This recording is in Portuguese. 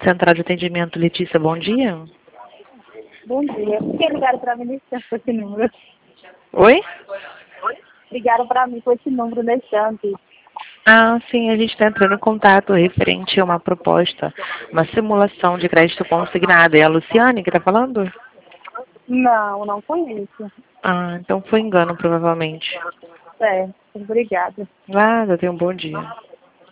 Central de Atendimento, Letícia, bom dia. Bom dia. Por que ligaram para mim nesse tanto com esse número? Oi? Ligaram para mim com esse número nesse tanto. Ah, sim, a gente está entrando em contato referente a uma proposta, uma simulação de crédito consignado. É a Luciane que está falando? Não, não conheço. Ah, então foi engano, provavelmente. Obrigada. Nada, tenha um bom dia.